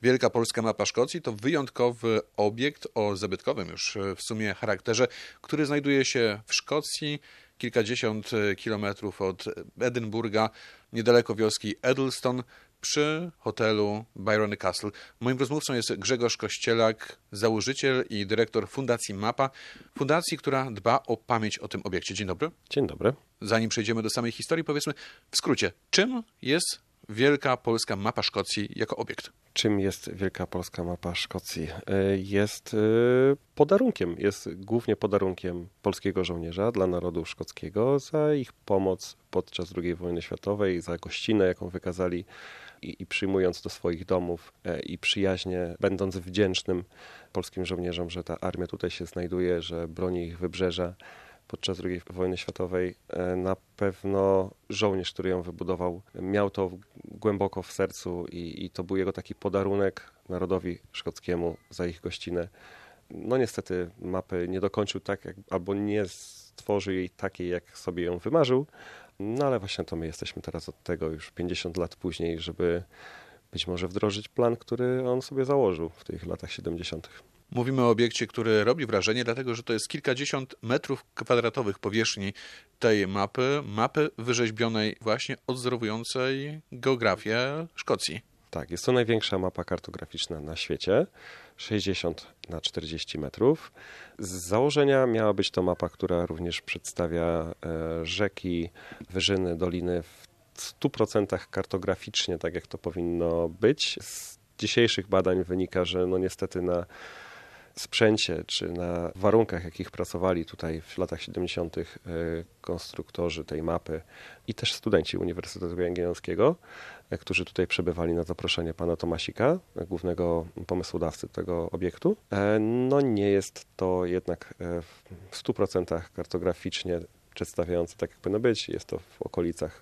Wielka Polska Mapa Szkocji to wyjątkowy obiekt o zabytkowym już w sumie charakterze, który znajduje się w Szkocji, kilkadziesiąt kilometrów od Edynburga, niedaleko wioski Eddleston, przy hotelu Byrony Castle. Moim rozmówcą jest Grzegorz Kościelak, założyciel i dyrektor Fundacji MAPA, fundacji, która dba o pamięć o tym obiekcie. Dzień dobry. Dzień dobry. Zanim przejdziemy do samej historii, powiedzmy w skrócie, czym jest Wielka Polska Mapa Szkocji jako obiekt? Czym jest Wielka Polska Mapa Szkocji? Jest podarunkiem, jest głównie podarunkiem polskiego żołnierza dla narodu szkockiego za ich pomoc podczas II wojny światowej, za gościnę, jaką wykazali i przyjmując do swoich domów i przyjaźnie, będąc wdzięcznym polskim żołnierzom, że ta armia tutaj się znajduje, że broni ich wybrzeża podczas II wojny światowej. Na pewno żołnierz, który ją wybudował, miał to głęboko w sercu i to był jego taki podarunek narodowi szkockiemu za ich gościnę. No niestety mapy nie dokończył albo nie stworzył jej takiej, jak sobie ją wymarzył, no ale właśnie to my jesteśmy teraz od tego już 50 lat później, żeby być może wdrożyć plan, który on sobie założył w tych latach 70. Mówimy o obiekcie, który robi wrażenie, dlatego że to jest kilkadziesiąt metrów kwadratowych powierzchni tej mapy wyrzeźbionej właśnie odzorowującej geografię Szkocji. Tak, jest to największa mapa kartograficzna na świecie, 60 na 40 metrów. Z założenia miała być to mapa, która również przedstawia rzeki, wyżyny, doliny w 100% kartograficznie, tak jak to powinno być. Z dzisiejszych badań wynika, że no niestety na sprzęcie czy na warunkach, jakich pracowali tutaj w latach 70. konstruktorzy tej mapy i też studenci Uniwersytetu Jagiellońskiego, którzy tutaj przebywali na zaproszenie pana Tomasika, głównego pomysłodawcy tego obiektu. No nie jest to jednak w 100% kartograficznie przedstawiające tak, jak powinno być. Jest to w okolicach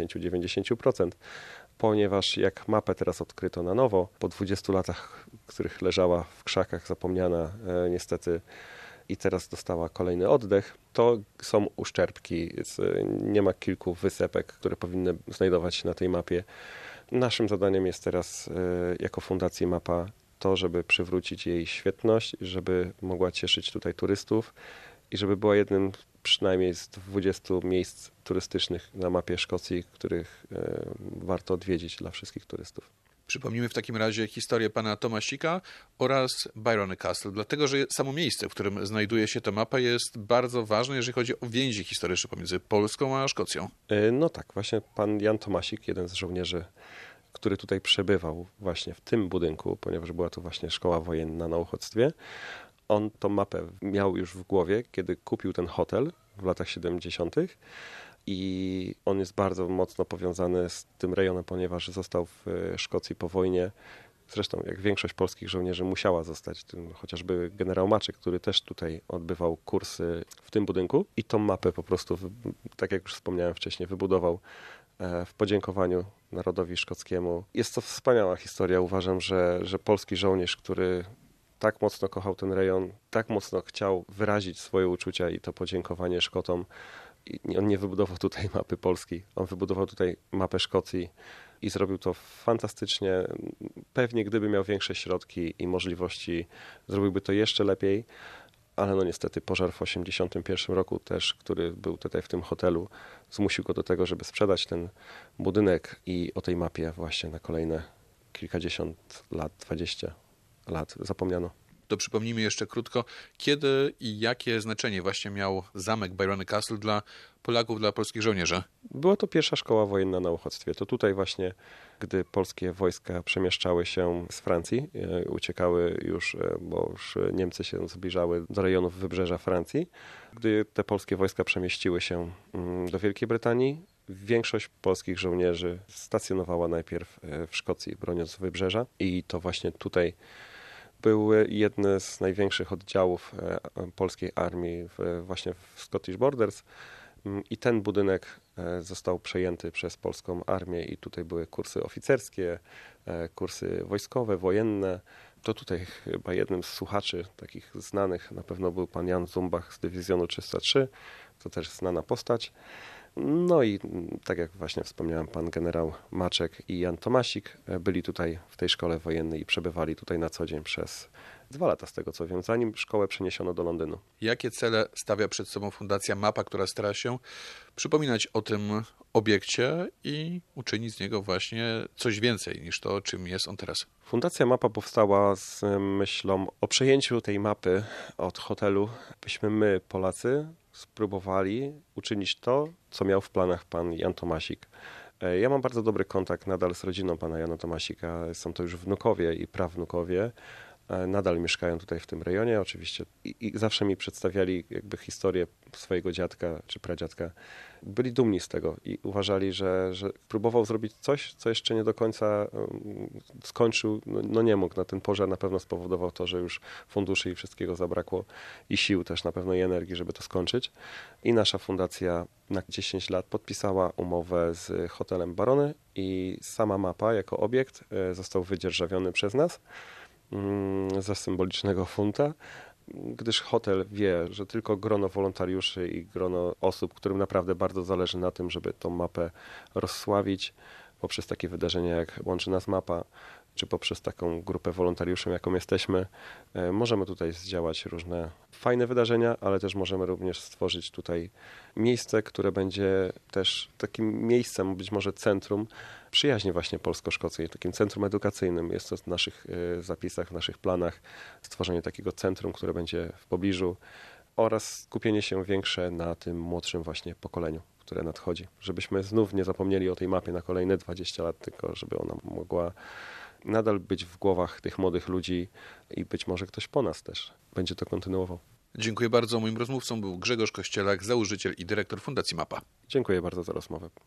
80-90%, ponieważ jak mapę teraz odkryto na nowo, po 20 latach, w których leżała w krzakach zapomniana niestety i teraz dostała kolejny oddech, to są uszczerbki, nie ma kilku wysepek, które powinny znajdować się na tej mapie. Naszym zadaniem jest teraz jako Fundacji MAPA to, żeby przywrócić jej świetność, żeby mogła cieszyć tutaj turystów i żeby była jednym przynajmniej z 20 miejsc turystycznych na mapie Szkocji, których warto odwiedzić dla wszystkich turystów. Przypomnijmy w takim razie historię pana Tomasika oraz Byrony Castle, dlatego że samo miejsce, w którym znajduje się ta mapa, jest bardzo ważne, jeżeli chodzi o więzi historyczne pomiędzy Polską a Szkocją. No tak, właśnie pan Jan Tomasik, jeden z żołnierzy, który tutaj przebywał właśnie w tym budynku, ponieważ była to właśnie szkoła wojenna na uchodźstwie. On tą mapę miał już w głowie, kiedy kupił ten hotel w latach 70. I on jest bardzo mocno powiązany z tym rejonem, ponieważ został w Szkocji po wojnie. Zresztą jak większość polskich żołnierzy musiała zostać, chociażby generał Maczek, który też tutaj odbywał kursy w tym budynku. I tą mapę po prostu, tak jak już wspomniałem wcześniej, wybudował w podziękowaniu narodowi szkockiemu. Jest to wspaniała historia. Uważam, że polski żołnierz, który tak mocno kochał ten rejon, tak mocno chciał wyrazić swoje uczucia i to podziękowanie Szkotom. I on nie wybudował tutaj mapy Polski, on wybudował tutaj mapę Szkocji i zrobił to fantastycznie. Pewnie gdyby miał większe środki i możliwości, zrobiłby to jeszcze lepiej, ale no niestety pożar w 1981 roku też, który był tutaj w tym hotelu, zmusił go do tego, żeby sprzedać ten budynek i o tej mapie właśnie na kolejne kilkadziesiąt lat, 20 lat zapomniano. To przypomnijmy jeszcze krótko, kiedy i jakie znaczenie właśnie miał zamek Byrony Castle dla Polaków, dla polskich żołnierzy? Była to pierwsza szkoła wojenna na uchodźstwie. To tutaj właśnie, gdy polskie wojska przemieszczały się z Francji, uciekały już, bo już Niemcy się zbliżały do rejonów wybrzeża Francji. Gdy te polskie wojska przemieściły się do Wielkiej Brytanii, większość polskich żołnierzy stacjonowała najpierw w Szkocji, broniąc wybrzeża i to właśnie tutaj były jedne z największych oddziałów polskiej armii właśnie w Scottish Borders i ten budynek został przejęty przez polską armię i tutaj były kursy oficerskie, kursy wojskowe, wojenne. To tutaj chyba jednym z słuchaczy takich znanych na pewno był pan Jan Zumbach z dywizjonu 303, to też znana postać. No i tak jak właśnie wspomniałem, pan generał Maczek i Jan Tomasik byli tutaj w tej szkole wojennej i przebywali tutaj na co dzień przez 2 lata, z tego co wiem, zanim szkołę przeniesiono do Londynu. Jakie cele stawia przed sobą Fundacja MAPA, która stara się przypominać o tym obiekcie i uczynić z niego właśnie coś więcej niż to, czym jest on teraz? Fundacja MAPA powstała z myślą o przejęciu tej mapy od hotelu, byśmy my, Polacy, spróbowali uczynić to, co miał w planach pan Jan Tomasik. Ja mam bardzo dobry kontakt nadal z rodziną pana Jana Tomasika. Są to już wnukowie i prawnukowie. Nadal mieszkają tutaj w tym rejonie oczywiście i zawsze mi przedstawiali jakby historię swojego dziadka czy pradziadka. Byli dumni z tego i uważali, że próbował zrobić coś, co jeszcze nie do końca skończył. No nie mógł. Ten pożar na pewno spowodował to, że już funduszy i wszystkiego zabrakło i sił też na pewno i energii, żeby to skończyć. I nasza fundacja na 10 lat podpisała umowę z hotelem Barony i sama mapa jako obiekt został wydzierżawiony przez nas za symbolicznego funta, gdyż hotel wie, że tylko grono wolontariuszy i grono osób, którym naprawdę bardzo zależy na tym, żeby tą mapę rozsławić poprzez takie wydarzenia jak Łączy Nas Mapa, czy poprzez taką grupę wolontariuszy, jaką jesteśmy, możemy tutaj zdziałać różne fajne wydarzenia, ale też możemy również stworzyć tutaj miejsce, które będzie też takim miejscem, być może centrum przyjaźni właśnie polsko-szkockiej, takim centrum edukacyjnym. Jest to w naszych zapisach, w naszych planach stworzenie takiego centrum, które będzie w pobliżu oraz skupienie się większe na tym młodszym właśnie pokoleniu, które nadchodzi. Żebyśmy znów nie zapomnieli o tej mapie na kolejne 20 lat, tylko żeby ona mogła nadal być w głowach tych młodych ludzi i być może ktoś po nas też będzie to kontynuował. Dziękuję bardzo. Moim rozmówcą był Grzegorz Kościelak, założyciel i dyrektor Fundacji MAPA. Dziękuję bardzo za rozmowę.